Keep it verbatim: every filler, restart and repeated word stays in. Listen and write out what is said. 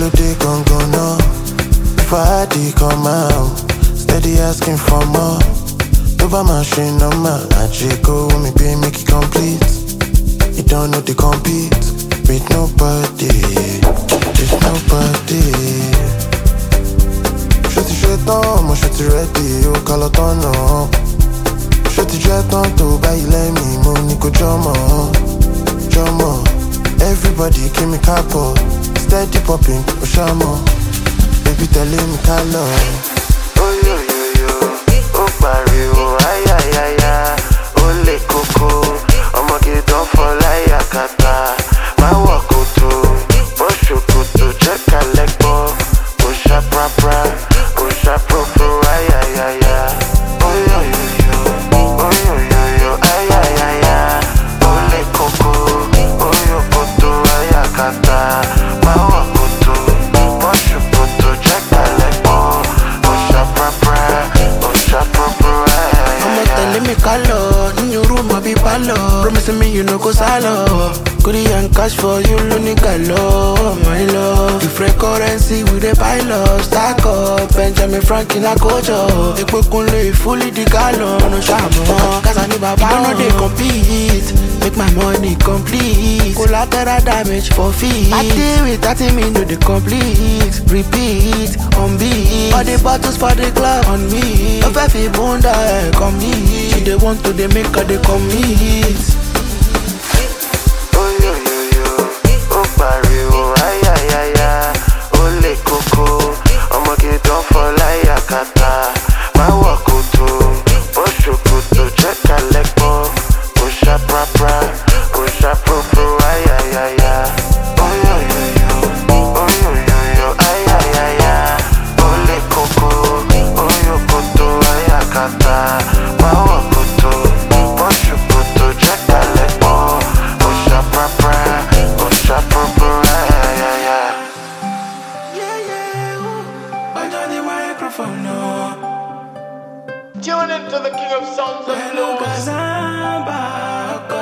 Kilo de gon gon no. If I had to come out, steady asking for more. Over my machine no man, I go when me pay make it complete. You don't know they compete with nobody, with nobody. Je te jette en, moi je te ready, au calotono. Je te jette en, to buy let me, Monico Jomo, Jomo. Everybody give me capo, steady popping, Oshamo. Baby telling me color. Oh yo yo yo, oh pariwo, ay ay ay ay. Oh le coco, I'ma get done for like Yakata. My walk go to, oh shukutu, check a leg ball. Oh sha pra pra, oh sha pro pro, ay ay ay ay. Oh yo yo yo, oh yo yo yo, ay ay ay ay. Oh le coco, oh yo koto, ay Yakata. My walk go to, oh shukutu, check a leg ball. Oh sha pra pra, oh sha pro pro, ay ay ay. I'ma tell me color, in your room I be palo. Promising me you no go salo. Goodie and cash for you, lonely gallo, my love. Different currency with a pile of stack up. Benjamin Franklin a kojo. Ekwe kunle fully the gallo, no shamo. Cause I need my power, no they compete. Make my money complete. Collateral damage for fees. I deal with that me no they complete. Repeat, on beat. All the bottles for the club on me. If I feel bunda, come me. She they want to they make her they commit. Pariwo, ay ay ay ay. Oh le coco, I'ma get done for like Yakata. My walk go to, oh shukutu, check a leg ball. Oh sha pra pra, oh sha pro pro, ay ay ay ay. Oh yo yo yo, oh yo yo yo, ay ay ay ay. Oh le coco, oh yo koto, ay Yakata. My walk go to, oh shukutu, check a leg ball. Oh sha pra pra. Tune into the King of Sounds of Blues.